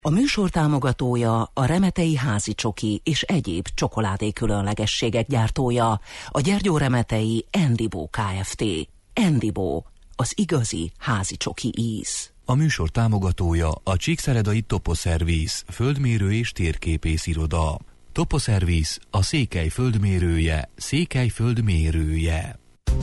A műsor támogatója a Remetei házi csoki és egyéb csokoládé különlegességek gyártója, a Gyergyóremetei Endibo Kft. Endibo, az igazi házi csoki íz. A műsor támogatója a Csíkszeredai Toposzervisz, földmérő és térképész iroda. Toposzervisz, a Székely földmérője, Székely földmérője.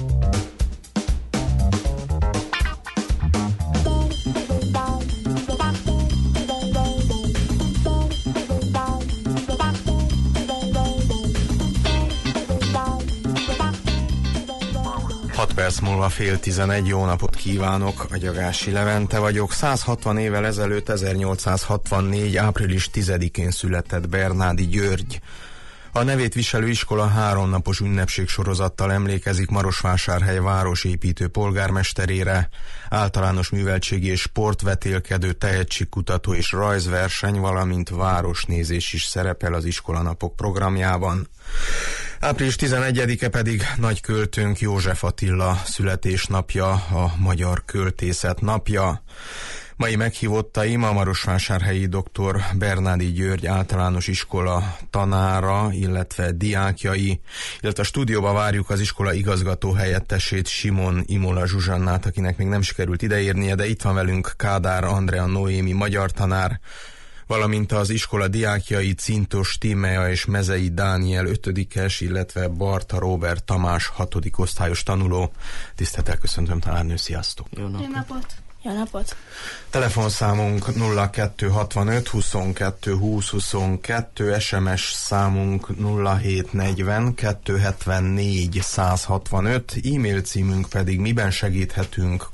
Perc múlva 10:30, jó napot kívánok, Agyagási Levente vagyok. 160 évvel ezelőtt, 1864. április 10-én született Bernádi György. A nevét viselő iskola 3 napos ünnepségsorozattal emlékezik Marosvásárhely városépítő polgármesterére, általános műveltségi és sportvetélkedő, tehetségkutató és rajzverseny, valamint városnézés is szerepel az iskolanapok programjában. Április 11-e pedig nagyköltőnk József Attila születésnapja, a magyar költészet napja. Mai meghívottaim a marosvásárhelyi dr. Bernádi György általános iskola tanára, illetve diákjai, illetve a stúdióba várjuk az iskola igazgató helyettesét, Simon Imola Zsuzsannát, akinek még nem sikerült ideérnie, de itt van velünk Kádár Andrea Noémi magyar tanár, valamint az iskola diákjai Cintos Tímea és Mezei Dániel 5-es, illetve Barta Róbert Tamás 6. osztályos tanuló. Tisztelettel köszöntöm, tanárnő, sziasztok! Jó napot! Jó napot! Telefonszámunk 0265 22 20 22, SMS számunk 0740 274 165, e-mail címünk pedig miben segíthetünk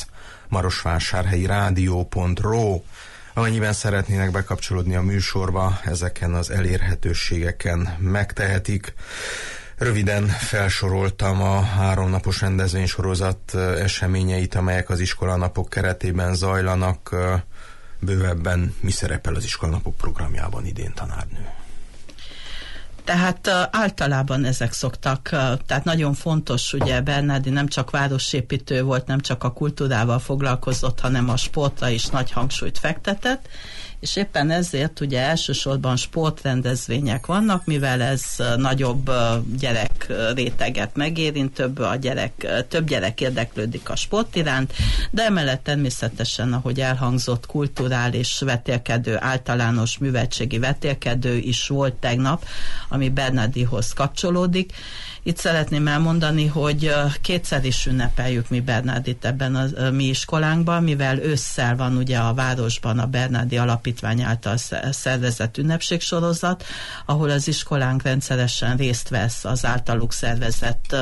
@marosvásárhelyirádió.ro. Amennyiben szeretnének bekapcsolódni a műsorba, ezeken az elérhetőségeken megtehetik. Röviden felsoroltam a 3 napos rendezvénysorozat eseményeit, amelyek az iskolanapok keretében zajlanak. Bővebben mi szerepel az iskolanapok programjában idén, tanárnő? Tehát általában ezek szoktak, tehát nagyon fontos, ugye Bernádi nem csak városépítő volt, nem csak a kultúrával foglalkozott, hanem a sportra is nagy hangsúlyt fektetett, és éppen ezért ugye elsősorban sportrendezvények vannak, mivel ez nagyobb gyerek réteget megérint, több gyerek érdeklődik a sport iránt, de emellett természetesen, ahogy elhangzott, kulturális vetélkedő, általános műveltségi vetélkedő is volt tegnap, ami Bernádihoz kapcsolódik. Itt szeretném elmondani, hogy 2-szer is ünnepeljük mi Bernádit ebben a mi iskolánkban, mivel ősszel van ugye a városban a Bernádi Alapítvány által szervezett ünnepségsorozat, ahol az iskolánk rendszeresen részt vesz az általuk szervezett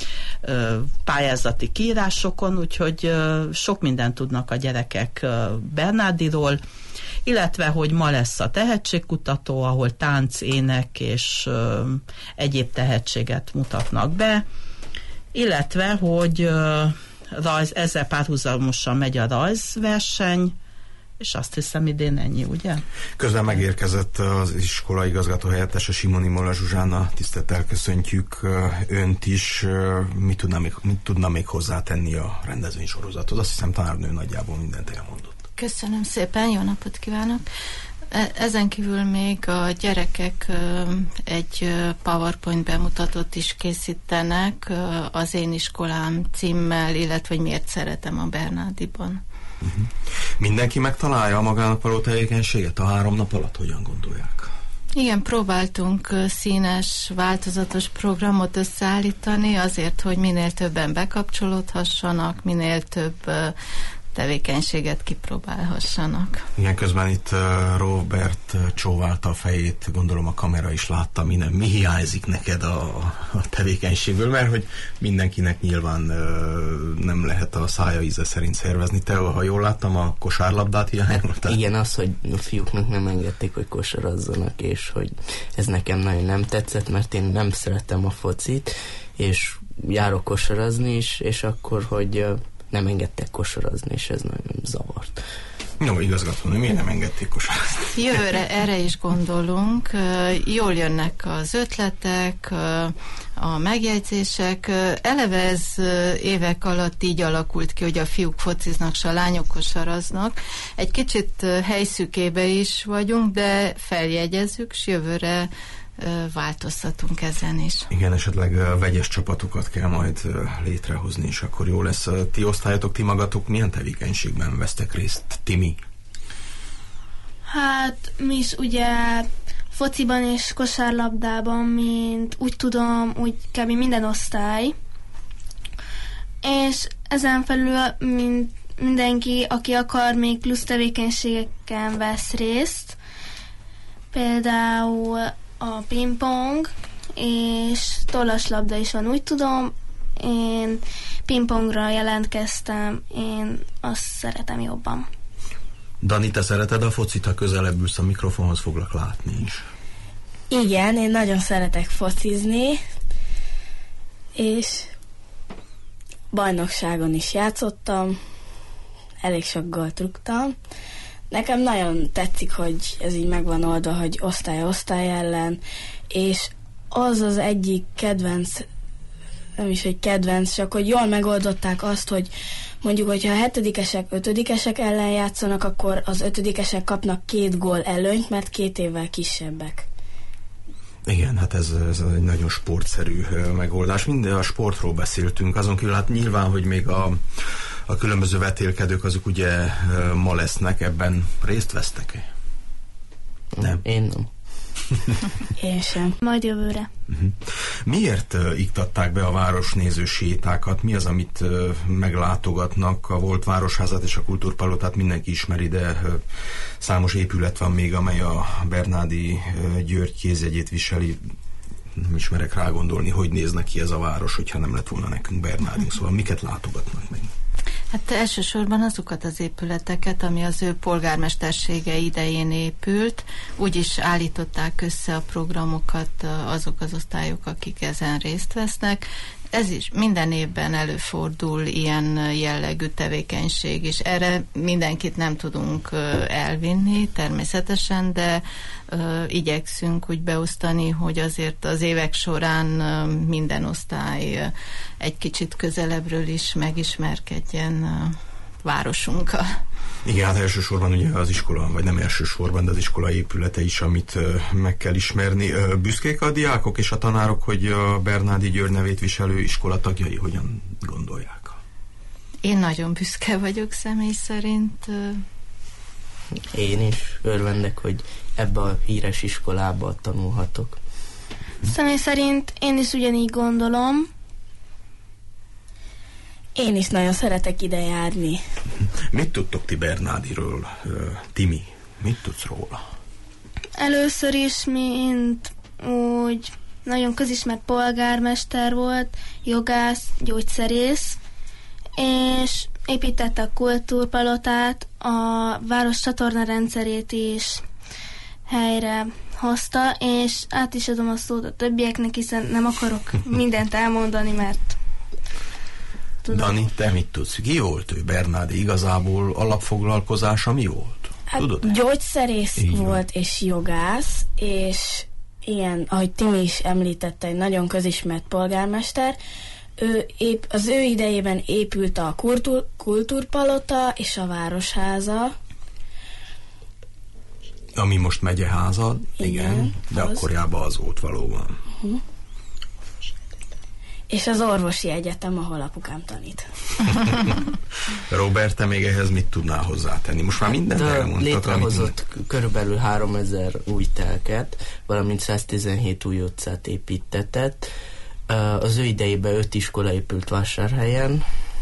pályázati kiírásokon, úgyhogy sok mindent tudnak a gyerekek Bernádiról, illetve, hogy ma lesz a tehetségkutató, ahol tánc, ének és egyéb tehetséget mutatnak be, illetve, hogy ezzel párhuzamosan megy a rajzverseny, és azt hiszem idén ennyi, ugye? Közben megérkezett az iskola igazgató helyettese, Simon Imola Zsuzsanna, tisztelettel köszöntjük önt is. Mit tudna még hozzátenni a rendezvénysorozathoz? Azt hiszem, tanárnő nagyjából mindent elmondott. Köszönöm szépen, jó napot kívánok! Ezen kívül még a gyerekek egy PowerPoint bemutatót is készítenek az én iskolám címmel, illetve hogy miért szeretem a Bernádiban. Mindenki megtalálja magának való tevékenységet a 3 nap alatt? Hogyan gondolják? Igen, próbáltunk színes, változatos programot összeállítani azért, hogy minél többen bekapcsolódhassanak, minél több tevékenységet kipróbálhassanak. Igen, közben itt Robert csóválta a fejét, gondolom a kamera is látta, mi hiányzik neked a tevékenységből, mert hogy mindenkinek nyilván nem lehet a szája íze szerint szervezni. Te, ha jól láttam, a kosárlabdát hiányoltál? Igen, az, hogy a fiúknak nem engedték, hogy kosarazzanak, és hogy ez nekem nagyon nem tetszett, mert én nem szeretem a focit, és járok kosarazni is, és akkor, hogy nem engedtek kosarazni, és ez nagyon zavart. No, igazgató, miért nem engedték kosarazni? Jövőre erre is gondolunk. Jól jönnek az ötletek, a megjegyzések. Eleve ez évek alatt így alakult ki, hogy a fiúk fociznak, s a lányok kosaraznak. Egy kicsit helyszükébe is vagyunk, de feljegyezzük, s jövőre változtatunk ezen is. Igen, esetleg vegyes csapatokat kell majd létrehozni, és akkor jó lesz. Ti osztályatok, ti magatok milyen tevékenységben vesztek részt, Timi? Hát mi is ugye fociban és kosárlabdában, mint úgy tudom, úgy kb. Minden osztály. És ezen felül mindenki, aki akar, még plusz tevékenységeken vesz részt. Például a pingpong és tollaslabda is van, úgy tudom. Én pingpongra jelentkeztem, én azt szeretem jobban. Dani, te szereted a focit, ha közelebb ülsz a mikrofonhoz, foglak látni is. Igen, én nagyon szeretek focizni, és bajnokságon is játszottam, elég sok gólt rúgtam. Nekem nagyon tetszik, hogy ez így megvan oldva, hogy osztály ellen, és az az egyik kedvenc, nem is egy kedvenc, csak hogy jól megoldották azt, hogy mondjuk, hogyha a 7-esek, 5-esek ellen játszanak, akkor az 5-esek kapnak 2 gól előnyt, mert 2 évvel kisebbek. Igen, hát ez egy nagyon sportszerű megoldás. Minden a sportról beszéltünk, azon kívül hát nyilván, hogy még a különböző vetélkedők azok ugye ma lesznek, ebben részt vesztek-e? Nem? Én nem. Én sem. Majd jövőre. Miért iktatták be a városnéző sétákat? Mi az, amit meglátogatnak? A volt városházat és a kultúrpalotát mindenki ismeri, de számos épület van még, amely a Bernádi György kézjegyét viseli. Nem ismerek rá gondolni, hogy néznek ki ez a város, hogyha nem lett volna nekünk Bernádink. Szóval miket látogatnak meg? Hát elsősorban azokat az épületeket, ami az ő polgármestersége idején épült, úgy is állították össze a programokat azok az osztályok, akik ezen részt vesznek. Ez is minden évben előfordul ilyen jellegű tevékenység, és erre mindenkit nem tudunk elvinni természetesen, de igyekszünk úgy beosztani, hogy azért az évek során minden osztály egy kicsit közelebbről is megismerkedjen városunkkal. Igen, hát elsősorban ugye az iskola, vagy nem elsősorban, de az iskola épülete is, amit meg kell ismerni. Büszkék a diákok és a tanárok, hogy a Bernádi György nevét viselő iskola tagjai hogyan gondolják? Én nagyon büszke vagyok személy szerint. Én is örvendek, hogy ebbe a híres iskolába tanulhatok. Személy szerint én is ugyanígy gondolom. Én is nagyon szeretek ide járni. Mit tudtok ti Bernádiről, Timi? Mit tudsz róla? Először is, mint úgy nagyon közismert polgármester volt, jogász, gyógyszerész, és építette a kultúrpalotát, a város csatornarendszerét is helyre hozta, és át is adom a szót a többieknek, hiszen nem akarok mindent elmondani, mert tudom. Dani, te mit tudsz? Ki volt ő, Bernádi? Igazából alapfoglalkozása mi volt? Hát Tudod? gyógyszerész volt és jogász, és ilyen, ahogy Timi is említette, egy nagyon közismert polgármester. Az ő idejében épült a kultúrpalota és a városháza. Ami most megyeháza, igen, de az. akkorjában az volt valóban. És az orvosi egyetem, ahol apukám tanít. Robert, te még ehhez mit tudnál hozzátenni? Most már mindent elmondtak. Létrehozott körülbelül 3000 új telket, valamint 117 új utcát építetett. Az ő idejében 5 iskola épült Vásárhelyen,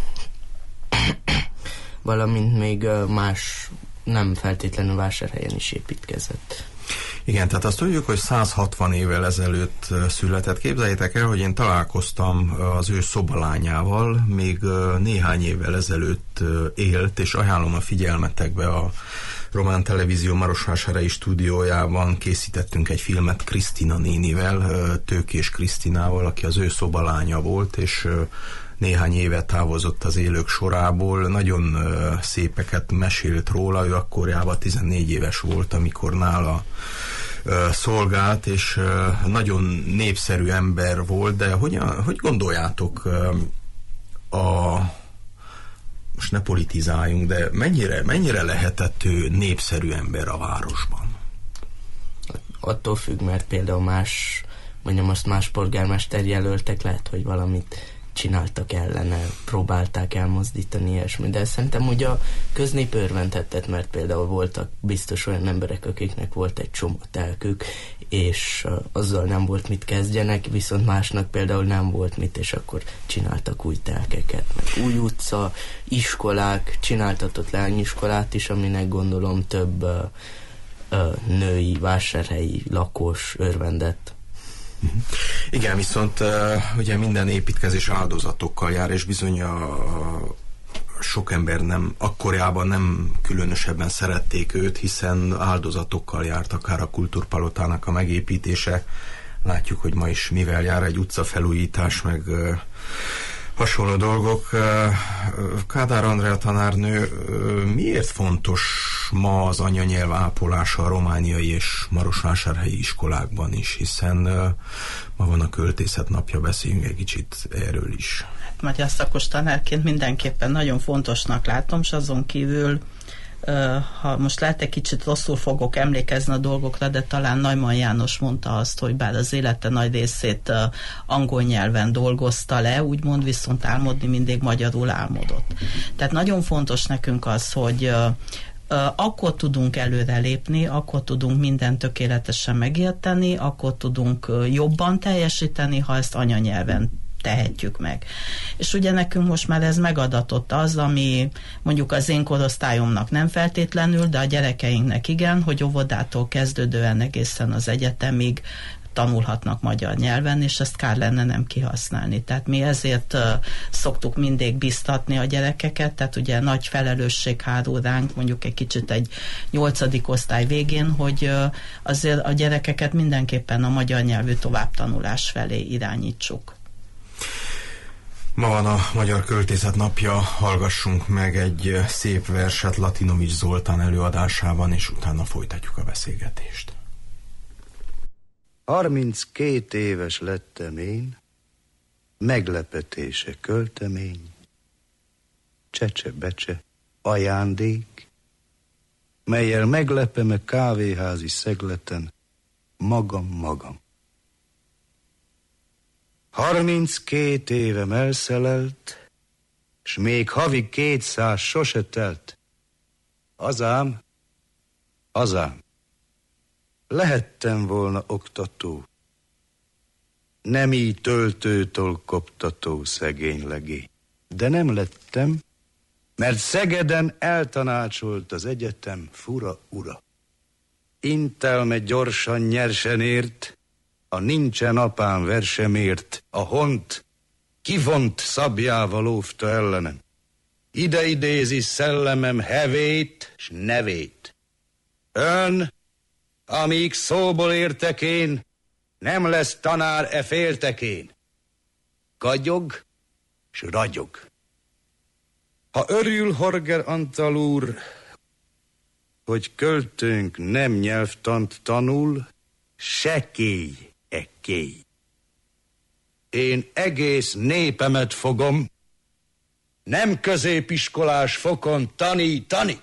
valamint még más nem feltétlenül Vásárhelyen is építkezett. Igen, tehát azt tudjuk, hogy 160 évvel ezelőtt született. Képzeljétek el, hogy én találkoztam az ő szobalányával, még néhány évvel ezelőtt élt, és ajánlom a figyelmetekbe a Román Televízió Marosvásárhelyi stúdiójában készítettünk egy filmet Krisztina nénivel, Tőkés Krisztinával, aki az ő szobalánya volt, és néhány éve távozott az élők sorából. Nagyon szépeket mesélt róla, ő akkorjában 14 éves volt, amikor nála szolgált, és nagyon népszerű ember volt, de hogy gondoljátok, most ne politizáljunk, de mennyire lehetett ő népszerű ember a városban? Attól függ, mert például más polgármester jelöltek, lehet, hogy valamit csináltak ellene, próbálták elmozdítani ilyesmi, de szerintem ugye a köznép örvendhetett, mert például voltak biztos olyan emberek, akiknek volt egy csomó telkük, és azzal nem volt mit kezdjenek, viszont másnak például nem volt mit, és akkor csináltak új telkeket, meg új utca, iskolák, csináltatott leányiskolát is, aminek gondolom több női, vásárhelyi lakos örvendett. Igen, viszont ugye minden építkezés áldozatokkal jár, és bizony sok ember akkorjában nem különösebben szerették őt, hiszen áldozatokkal járt akár a Kultúrpalotának a megépítése. Látjuk, hogy ma is mivel jár egy utcafelújítás, meg hasonló dolgok. Kádár Andrea tanárnő, miért fontos ma az anyanyelv ápolása a romániai és marosvásárhelyi iskolákban is, hiszen ma van a költészet napja, beszéljünk egy kicsit erről is. Hát magyar szakos tanárként mindenképpen nagyon fontosnak látom, és azon kívül ha most lehet, egy kicsit rosszul fogok emlékezni a dolgokra, de talán Neumann János mondta azt, hogy bár az élete nagy részét angol nyelven dolgozta le, úgymond, viszont álmodni mindig magyarul álmodott. Tehát nagyon fontos nekünk az, hogy akkor tudunk előrelépni, akkor tudunk mindent tökéletesen megérteni, akkor tudunk jobban teljesíteni, ha ezt anyanyelven tehetjük meg. És ugye nekünk most már ez megadatott az, ami mondjuk az én korosztályomnak nem feltétlenül, de a gyerekeinknek igen, hogy óvodától kezdődően egészen az egyetemig tanulhatnak magyar nyelven, és ezt kár lenne nem kihasználni. Tehát mi ezért szoktuk mindig biztatni a gyerekeket, tehát ugye nagy felelősség hárul ránk, mondjuk egy kicsit egy 8. osztály végén, hogy azért a gyerekeket mindenképpen a magyar nyelvű továbbtanulás felé irányítsuk. Ma van a Magyar Költészet napja, hallgassunk meg egy szép verset Latinovics Zoltán előadásában, és utána folytatjuk a beszélgetést. 32 éves lettem én, meglepetése költemény, csecse-becse ajándék, mellyel meglepem a kávéházi szegleten magam. 32 évem elszelelt, s még havi 200 sose telt. Hazám, lehettem volna oktató, nem így töltőtől koptató szegény legény. De nem lettem, mert Szegeden eltanácsolt az egyetem fura ura. Intelme gyorsan nyersen ért, a nincsen apám versemért, a hont kivont szabjával óvta ellenem. Ide idézi szellemem hevét s nevét. Ön, amíg szóból értek én, nem lesz tanár e féltekén. Kagyog s ragyog. Ha örül Horger Antal úr, hogy költőnk nem nyelvtant tanul, sekély ekkély. Én egész népemet fogom, nem középiskolás fokon tanítani.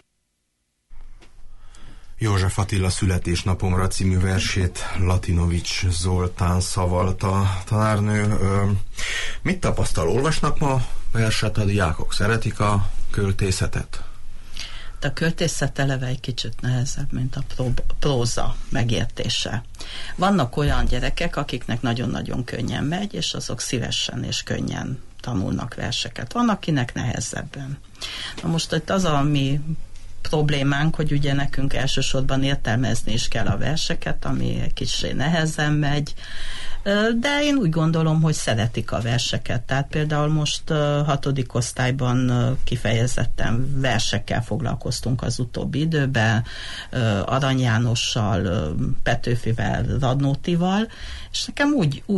József Attila születésnapomra című versét Latinovics Zoltán szavalta. Tanárnő, mit tapasztal? Olvasnak ma verset a diákok? Szeretik a költészetet? A költészet eleve egy kicsit nehezebb, mint a próza megértése. Vannak olyan gyerekek, akiknek nagyon-nagyon könnyen megy, és azok szívesen és könnyen tanulnak verseket. Van, akinek nehezebben. Na most itt az a mi problémánk, hogy ugye nekünk elsősorban értelmezni is kell a verseket, ami egy kicsit nehezen megy, De én úgy gondolom, hogy szeretik a verseket. Tehát például most 6. osztályban kifejezetten versekkel foglalkoztunk az utóbbi időben, Arany Jánossal, Petőfivel, Radnótival, és nekem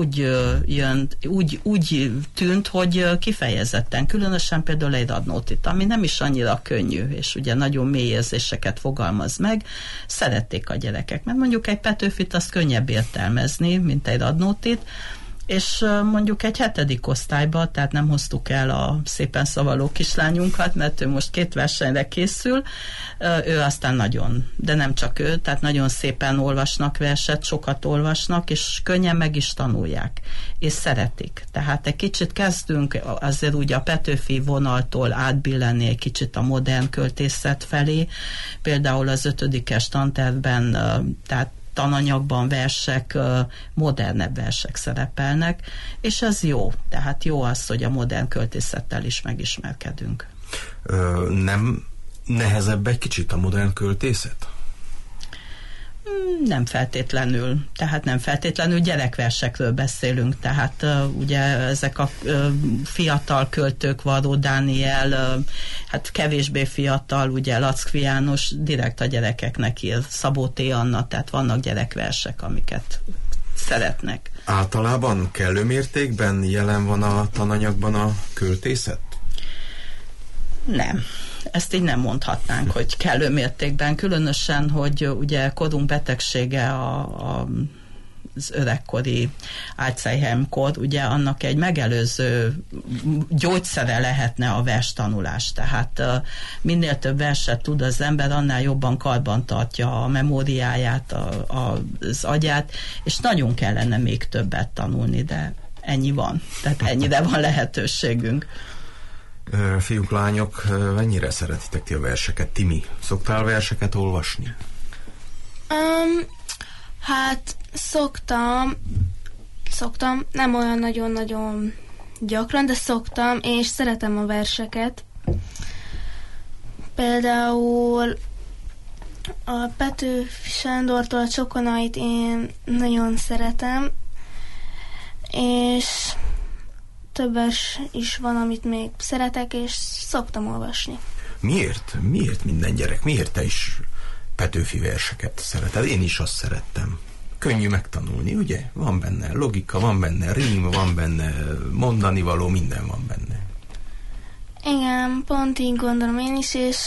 úgy tűnt, hogy kifejezetten, különösen például egy Radnótit, ami nem is annyira könnyű, és ugye nagyon mély érzéseket fogalmaz meg, szerették a gyerekek, mert mondjuk egy Petőfit azt könnyebb értelmezni, mint egy Radnótit, és mondjuk egy 7. osztályba, tehát nem hoztuk el a szépen szavaló kislányunkat, mert ő most 2 versenyre készül, ő aztán nagyon, de nem csak ő, tehát nagyon szépen olvasnak verset, sokat olvasnak, és könnyen meg is tanulják, és szeretik. Tehát egy kicsit kezdünk azért úgy a Petőfi vonaltól átbillenni egy kicsit a modern költészet felé, például az 5. tantervben, tehát tananyagban versek, modernebb versek szerepelnek, és ez jó. Tehát jó az, hogy a modern költészettel is megismerkedünk. Nem nehezebb egy kicsit a modern költészet? Nem feltétlenül. Tehát nem feltétlenül gyerekversekről beszélünk. Tehát ugye ezek a fiatal költők, Varró Dániel, hát kevésbé fiatal, ugye Lackfi János direkt a gyerekeknek ír, Szabó T. Anna, tehát vannak gyerekversek, amiket szeretnek. Általában kellő mértékben jelen van a tananyagban a költészet? Nem. Ezt így nem mondhatnánk, hogy kellő mértékben, különösen, hogy ugye korunk betegsége az öregkori Alzheimer-kor, ugye annak egy megelőző gyógyszere lehetne a verstanulás. Tehát minél több verset tud az ember, annál jobban karban tartja a memóriáját, az agyát, és nagyon kellene még többet tanulni, de ennyi van. Tehát ennyire van lehetőségünk. Fiúk, lányok, mennyire szeretitek ti a verseket? Timi, szoktál verseket olvasni? Hát szoktam, nem olyan nagyon-nagyon gyakran, de szoktam, és szeretem a verseket. Például a Petőfi Sándortól a Csokonait én nagyon szeretem, és több vers is van, amit még szeretek, és szoktam olvasni. Miért? Miért minden gyerek? Miért te is Petőfi verseket szereted? Én is azt szerettem. Könnyű megtanulni, ugye? Van benne logika, van benne rím, van benne mondani való, minden van benne. Igen, pont így gondolom én is, és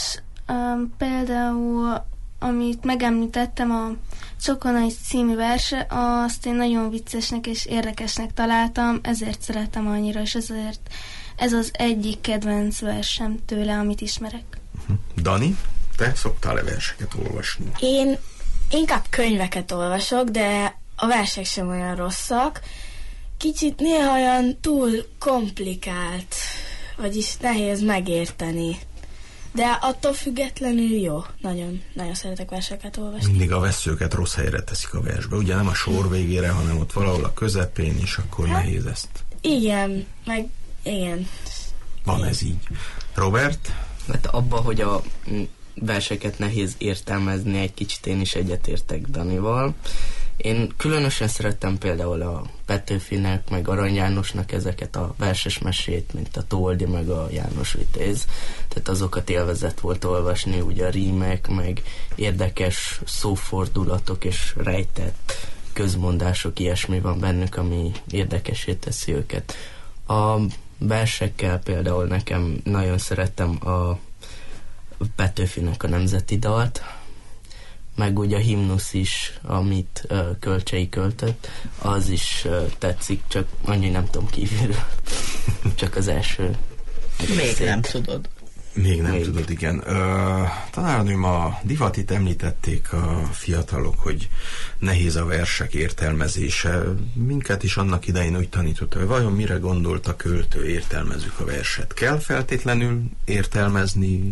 például, amit megemlítettem, a Csokonai című verse, azt én nagyon viccesnek és érdekesnek találtam, ezért szeretem annyira, és ezért ez az egyik kedvenc versem tőle, amit ismerek. Dani, te szoktál-e verseket olvasni? Én inkább könyveket olvasok, de a versek sem olyan rosszak. Kicsit néha olyan túl komplikált, vagyis nehéz megérteni. De attól függetlenül jó. Nagyon, nagyon szeretek verseket olvasni. Mindig a vesszőket rossz helyre teszik a versbe. Ugye nem a sor végére, hanem ott valahol a közepén, és akkor nehéz ezt. Igen, meg igen. Van ez így. Robert? Hát abba, hogy a verseket nehéz értelmezni, egy kicsit én is egyetértek Danival. Én különösen szerettem például a Petőfinek, meg Arany Jánosnak ezeket a verses mesét, mint a Toldi, meg a János Vitéz. Tehát azokat élvezett volt olvasni, ugye a rímek, meg érdekes szófordulatok és rejtett közmondások, ilyesmi van bennük, ami érdekessé teszi őket. A versekkel például nekem nagyon szerettem a Petőfinek a Nemzeti Dalt, meg ugye a himnusz is, amit Kölcsey költött, az is tetszik, csak annyi nem tudom kívülről. Csak az első. Még nem tudod. Még nem tudod, igen. Tanárnőm, a divatit említették a fiatalok, hogy nehéz a versek értelmezése. Minket is annak idején úgy tanított, hogy vajon mire gondolt a költő, értelmezzük a verset. Kell feltétlenül értelmezni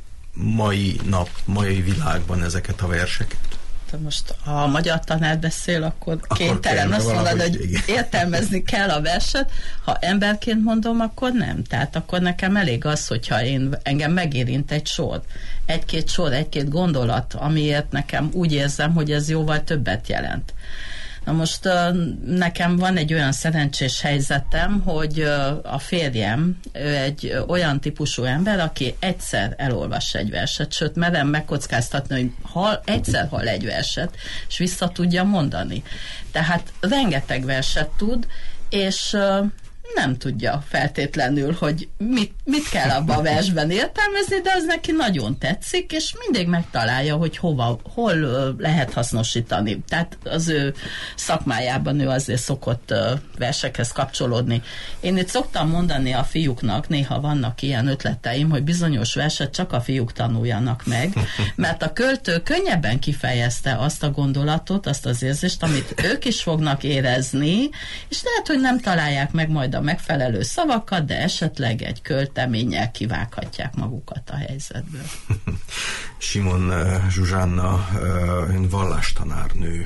mai világban ezeket a verseket? Most, ha a magyar tanár beszél, akkor kénytelen azt mondani, hogy értelmezni kell a verset. Ha emberként mondom, akkor nem. Tehát akkor nekem elég az, hogyha engem megérint egy sor. Egy-két sor, egy-két gondolat, amiért nekem úgy érzem, hogy ez jóval többet jelent. Na most nekem van egy olyan szerencsés helyzetem, hogy a férjem, ő egy olyan típusú ember, aki egyszer elolvas egy verset, sőt, merem megkockáztatni, hogy egyszer hall egy verset, és vissza tudja mondani. Tehát rengeteg verset tud, és nem tudja feltétlenül, hogy mit kell abban a versben értelmezni, de az neki nagyon tetszik, és mindig megtalálja, hogy hol lehet hasznosítani. Tehát az ő szakmájában ő azért szokott versekhez kapcsolódni. Én itt szoktam mondani a fiúknak, néha vannak ilyen ötleteim, hogy bizonyos verset csak a fiúk tanuljanak meg, mert a költő könnyebben kifejezte azt a gondolatot, azt az érzést, amit ők is fognak érezni, és lehet, hogy nem találják meg majd a megfelelő szavakat, de esetleg egy költeménnyel kivághatják magukat a helyzetből. Simon Zsuzsánna, ön vallástanárnő.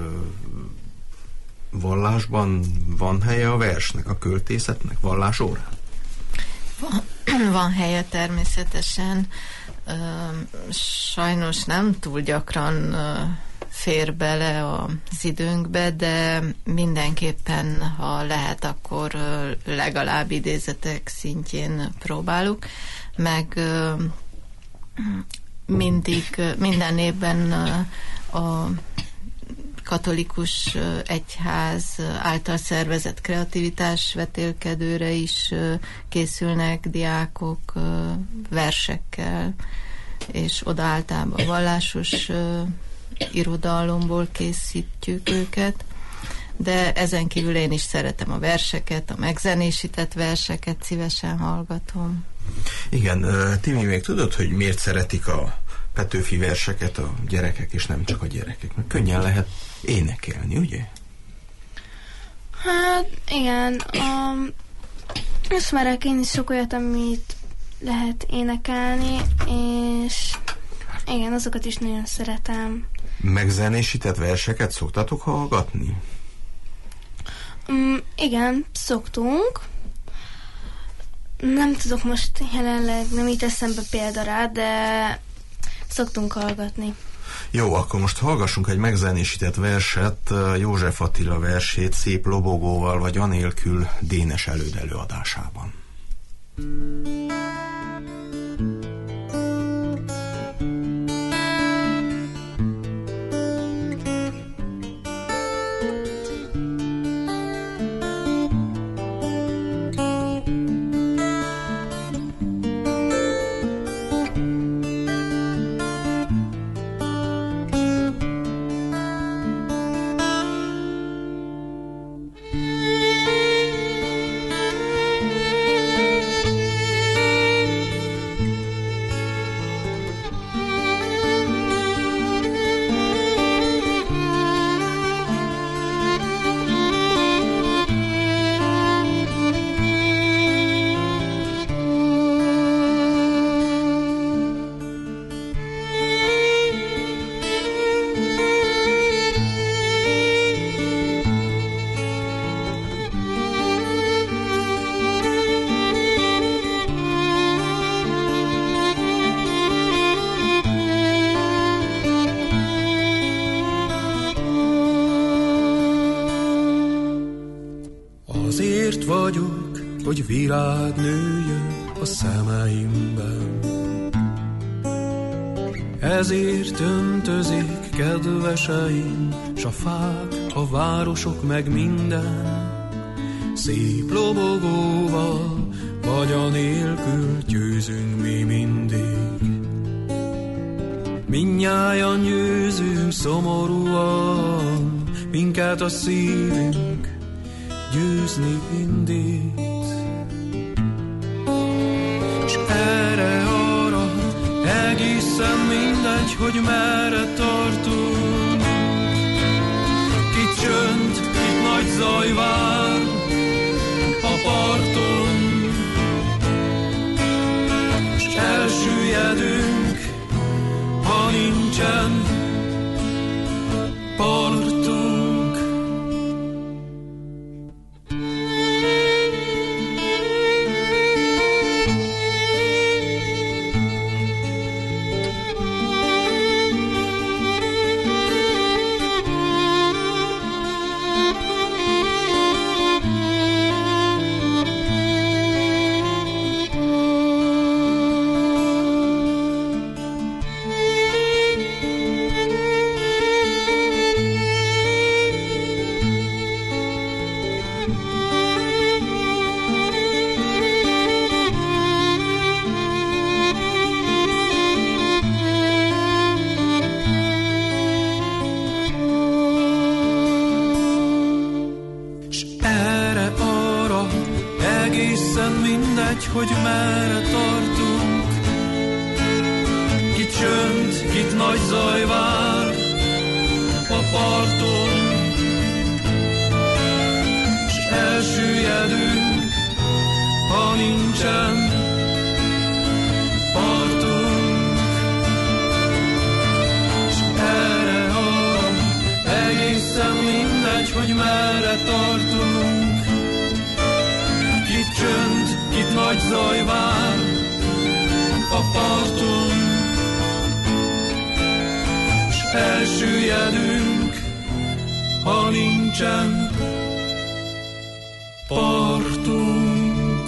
Vallásban van helye a versnek, a költészetnek, vallásórán? Van helye természetesen. Sajnos nem túl gyakran fér bele az időnkbe, de mindenképpen, ha lehet, akkor legalább idézetek szintjén próbálunk, meg minden évben a katolikus egyház által szervezett kreativitás vetélkedőre is készülnek diákok versekkel, és oda általában vallásos irodalomból készítjük őket, de ezen kívül én is szeretem a verseket, a megzenésített verseket szívesen hallgatom. Igen, Timi, még tudod, hogy miért szeretik a Petőfi verseket a gyerekek, és nem csak a gyerekek? Mert könnyen lehet énekelni, ugye? Hát igen, ismerek én is sok olyat, amit lehet énekelni, és igen, azokat is nagyon szeretem. Megzenésített verseket szoktatok hallgatni? Igen, szoktunk. Nem tudok most jelenleg, nem így eszembe példa rá, de szoktunk hallgatni. Jó, akkor most hallgassunk egy megzenésített verset, József Attila versét Szép lobogóval vagy anélkül Dénes Előd előadásában. Azért vagyok, hogy virág nőjön a szemeimben. Ezért öntözik kedveseim, s a fák, a városok meg minden. Szép lobogóval, vagy anélkül győzünk mi mindig. Mindnyájan győzünk szomorúan, minket a szívünk győzni indít. S erre-arra egészen mindegy, hogy merre tartunk. Kit csönd, kit nagy zaj vár a parton, s elsüllyedünk, ha nincsen partunk. mindegy, hogy merre tartunk. Ki csönd, kit nagy zaj vár a parton, s elsüllyedünk, ha nincsen partunk. S erre-arra egészen mindegy, hogy merre tartunk. Kit csönd, kit nagy zaj vár a parton, s elsüllyedünk, ha nincsen partunk.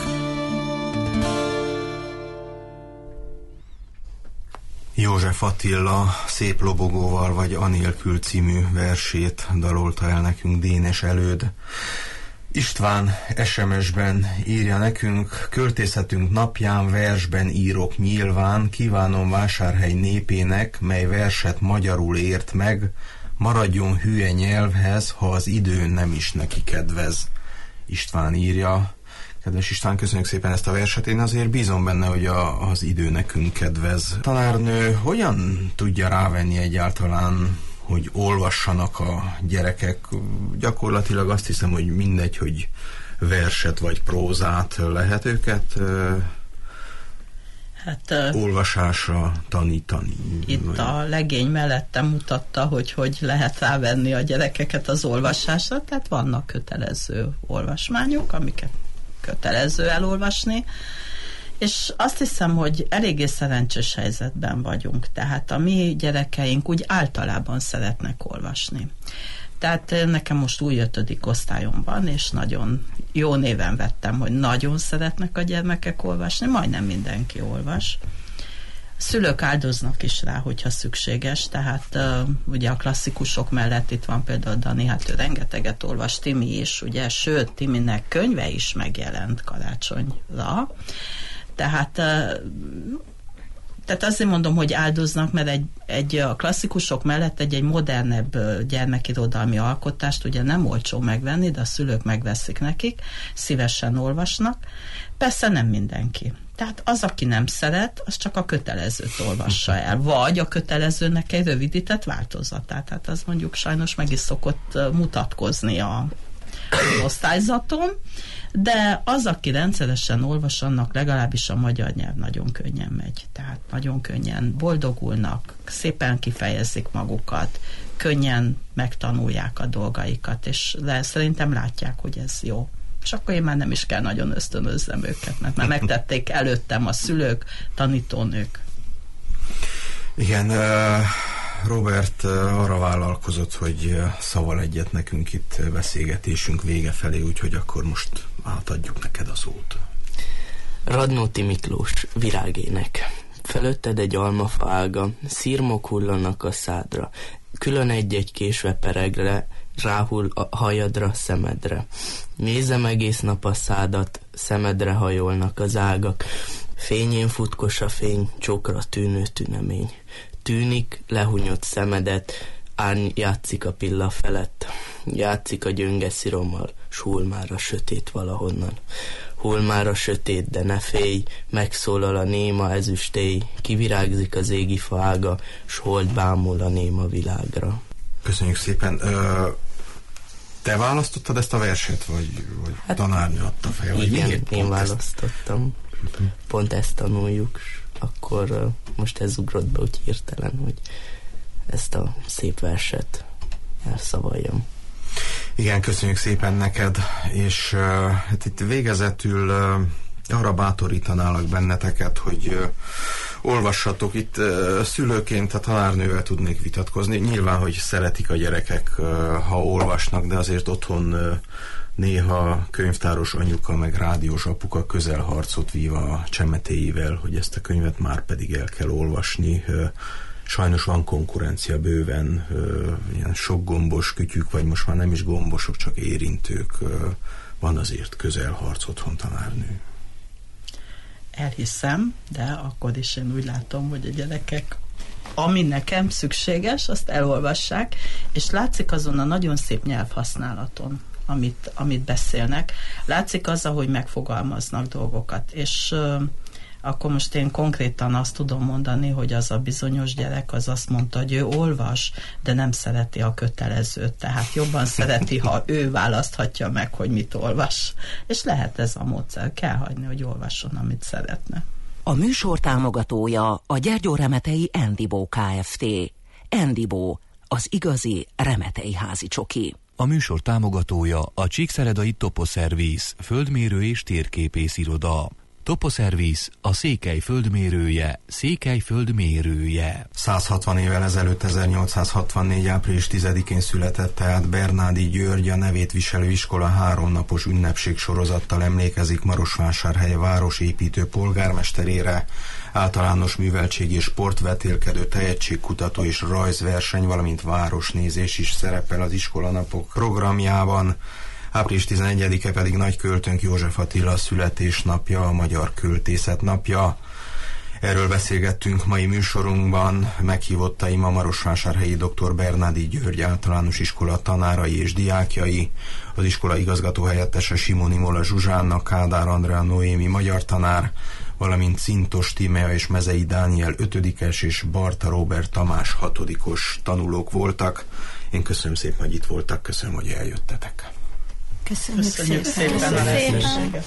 József Attila Szép lobogóval vagy Anélkül című versét dalolta el nekünk Dénes Előd. István SMS-ben írja nekünk: költészetünk napján versben írok nyilván, kívánom Vásárhely népének, mely verset magyarul ért meg, maradjon hülye nyelvhez, ha az idő nem is neki kedvez. István írja. Kedves István, köszönjük szépen ezt a verset. Én azért bízom benne, hogy az idő nekünk kedvez. Tanárnő hogyan tudja rávenni egyáltalán, hogy olvassanak a gyerekek? Gyakorlatilag azt hiszem, hogy mindegy, hogy verset vagy prózát, lehet őket olvasásra tanítani. Itt a legény mellettem mutatta, hogy lehet rávenni a gyerekeket az olvasásra, tehát vannak kötelező olvasmányok, amiket kötelező elolvasni, és azt hiszem, hogy eléggé szerencsés helyzetben vagyunk, tehát a mi gyerekeink úgy általában szeretnek olvasni. Tehát nekem most új 5. osztályom van, és nagyon jó néven vettem, hogy nagyon szeretnek a gyermekek olvasni, majdnem mindenki olvas. Szülők áldoznak is rá, hogyha szükséges, tehát ugye a klasszikusok mellett itt van például Dani, hát ő rengeteget olvas, Timi is, ugye, sőt, Timinek könyve is megjelent karácsonyra. Tehát azért mondom, hogy áldoznak, mert a klasszikusok mellett egy modernebb gyermekirodalmi alkotást ugye nem olcsó megvenni, de a szülők megveszik nekik, szívesen olvasnak. Persze nem mindenki. Tehát az, aki nem szeret, az csak a kötelezőt olvassa el. Vagy a kötelezőnek egy rövidített változatát. Tehát az mondjuk sajnos meg is szokott mutatkozni a osztályzaton, de az, aki rendszeresen olvas, annak legalábbis a magyar nyelv nagyon könnyen megy. Tehát nagyon könnyen boldogulnak, szépen kifejezik magukat, könnyen megtanulják a dolgaikat, és szerintem látják, hogy ez jó. És akkor én már nem is kell nagyon ösztönözzem őket, mert már megtették előttem a szülők, tanítónők. Igen, Robert arra vállalkozott, hogy szaval egyet nekünk itt beszélgetésünk vége felé, úgyhogy akkor most átadjuk neked a szót. Radnóti Miklós, virágének. Felőtted egy almafa ága, szirmok hullanak a szádra, külön egy-egy késve peregre, ráhull a hajadra, szemedre. Nézem egész nap a szádat, szemedre hajolnak az ágak, fényén futkos a fény, csokra tűnő tünemény. Tűnik, lehunyott szemedet, árny játszik a pilla felett, játszik a gyönge szirommal, s hull már a sötét valahonnan. Hull már a sötét, de ne félj, megszólal a néma ezüstély, kivirágzik az égi fa ága, s hold bámul a néma világra. Köszönjük szépen. Te választottad ezt a verset, vagy hát, tanárnő adta fel? Igen, én választottam. Pont ezt tanuljuk, akkor most ez ugrott be úgy hirtelen, hogy ezt a szép verset elszavaljam. Igen, köszönjük szépen neked, és hát itt végezetül arra bátorítanálak benneteket, hogy olvassatok. Itt szülőként a tanárnővel tudnék vitatkozni. Nyilván, hogy szeretik a gyerekek, ha olvasnak, de azért otthon néha könyvtáros anyuka, meg rádiós apuka közelharcot vív a csemetéivel, hogy ezt a könyvet már pedig el kell olvasni. Sajnos van konkurencia bőven, ilyen sok gombos kütyük, vagy most már nem is gombosok, csak érintők. Van azért közelharc otthon, tanárnő. Elhiszem, de akkor is én úgy látom, hogy a gyerekek, ami nekem szükséges, azt elolvassák, és látszik azon a nagyon szép nyelvhasználaton, amit beszélnek. Látszik az, ahogy megfogalmaznak dolgokat, és akkor most én konkrétan azt tudom mondani, hogy az a bizonyos gyerek az azt mondta, hogy ő olvas, de nem szereti a kötelezőt, tehát jobban szereti, ha ő választhatja meg, hogy mit olvas. És lehet ez a módszer, kell hagyni, hogy olvasson, amit szeretne. A műsor támogatója a Gyergyóremetei Endibó Kft. Endibó, az igazi remetei házi csoki. A műsor támogatója a Csíkszeredai Toposzervisz, földmérő és térképész iroda. Toposzervisz, a Székely földmérője, Székely földmérője. 160 évvel ezelőtt, 1864. április 10-én született, tehát Bernádi György a nevét viselő iskola 3 napos ünnepség sorozattal emlékezik Marosvásárhely városépítő polgármesterére. Általános műveltségi és sportvetélkedő, tehetségkutató és rajzverseny, valamint városnézés is szerepel az iskolanapok programjában. Április 11-e pedig nagyköltőnk József Attila születésnapja, a Magyar Költészet napja. Erről beszélgettünk mai műsorunkban. Meghívottaim a marosvásárhelyi dr. Bernádi György általános iskola tanárai és diákjai, az iskola igazgatóhelyettese Simoni Mola Zsuzsánna, Kádár Andrea Noémi magyar tanár, valamint Cintos Tímea és Mezei Dániel 5-es és Barta Róbert Tamás 6-os tanulók voltak. Én köszönöm szépen, hogy itt voltak, köszönöm, hogy eljöttetek. Köszönjük szépen. Köszönjük szépen a lehetőséget.